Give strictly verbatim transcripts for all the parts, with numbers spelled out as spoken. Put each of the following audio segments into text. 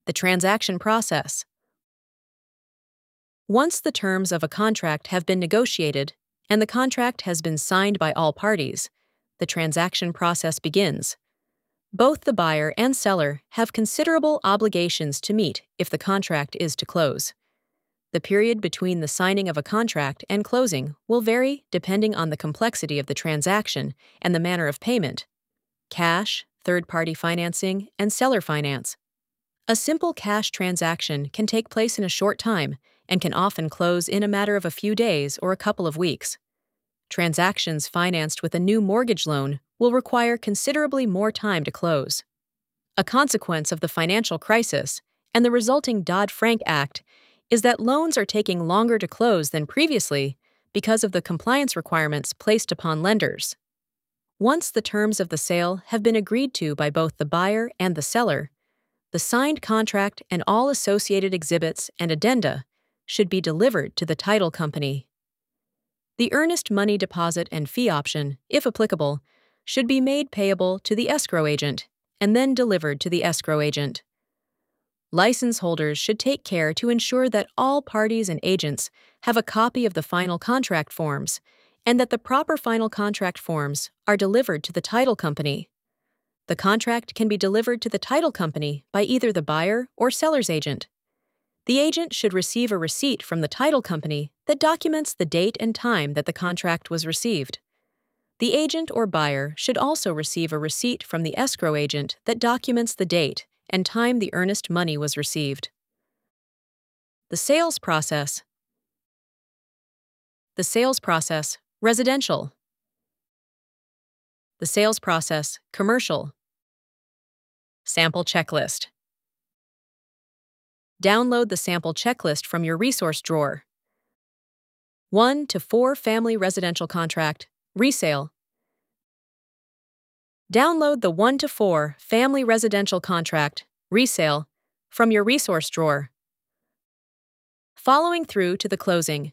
The transaction process. Once the terms of a contract have been negotiated and the contract has been signed by all parties, the transaction process begins. Both the buyer and seller have considerable obligations to meet if the contract is to close. The period between the signing of a contract and closing will vary depending on the complexity of the transaction and the manner of payment: cash, third-party financing, and seller finance. A simple cash transaction can take place in a short time and can often close in a matter of a few days or a couple of weeks. Transactions financed with a new mortgage loan will require considerably more time to close. A consequence of the financial crisis and the resulting Dodd-Frank Act is that loans are taking longer to close than previously because of the compliance requirements placed upon lenders. Once the terms of the sale have been agreed to by both the buyer and the seller, the signed contract and all associated exhibits and addenda should be delivered to the title company. The earnest money deposit and fee option, if applicable, should be made payable to the escrow agent and then delivered to the escrow agent. License holders should take care to ensure that all parties and agents have a copy of the final contract forms and that the proper final contract forms are delivered to the title company. The contract can be delivered to the title company by either the buyer or seller's agent. The agent should receive a receipt from the title company that documents the date and time that the contract was received. The agent or buyer should also receive a receipt from the escrow agent that documents the date and time the earnest money was received. The sales process. The sales process, residential. The sales process, commercial. Sample checklist. Download the sample checklist from your resource drawer. one to four family residential contract, resale. Download the one to four family residential contract, resale, from your resource drawer. Following through to the closing.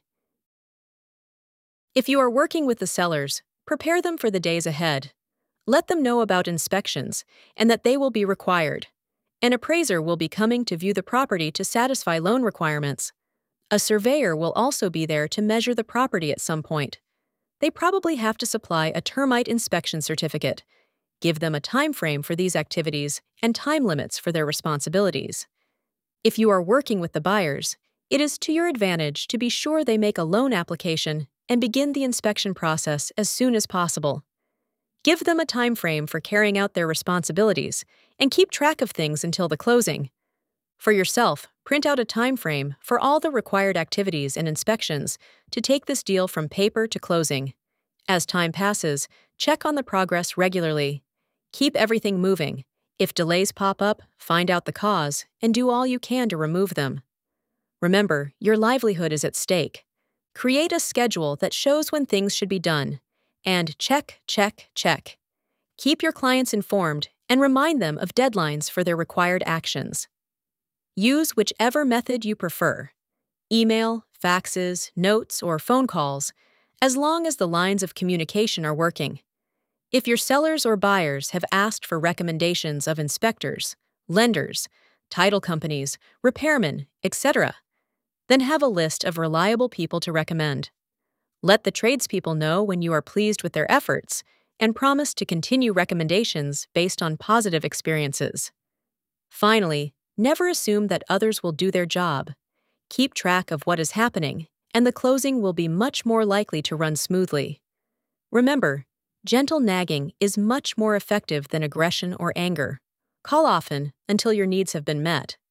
If you are working with the sellers, prepare them for the days ahead. Let them know about inspections and that they will be required. An appraiser will be coming to view the property to satisfy loan requirements. A surveyor will also be there to measure the property at some point. They probably have to supply a termite inspection certificate. Give them a time frame for these activities and time limits for their responsibilities. If you are working with the buyers, it is to your advantage to be sure they make a loan application and begin the inspection process as soon as possible. Give them a time frame for carrying out their responsibilities and keep track of things until the closing. For yourself, print out a time frame for all the required activities and inspections to take this deal from paper to closing. As time passes, check on the progress regularly. Keep everything moving. If delays pop up, find out the cause and do all you can to remove them. Remember, your livelihood is at stake. Create a schedule that shows when things should be done. And check, check, check. Keep your clients informed and remind them of deadlines for their required actions. Use whichever method you prefer: email, faxes, notes, or phone calls, as long as the lines of communication are working. If your sellers or buyers have asked for recommendations of inspectors, lenders, title companies, repairmen, et cetera, then have a list of reliable people to recommend. Let the tradespeople know when you are pleased with their efforts and promise to continue recommendations based on positive experiences. Finally, never assume that others will do their job. Keep track of what is happening, and the closing will be much more likely to run smoothly. Remember, gentle nagging is much more effective than aggression or anger. Call often until your needs have been met.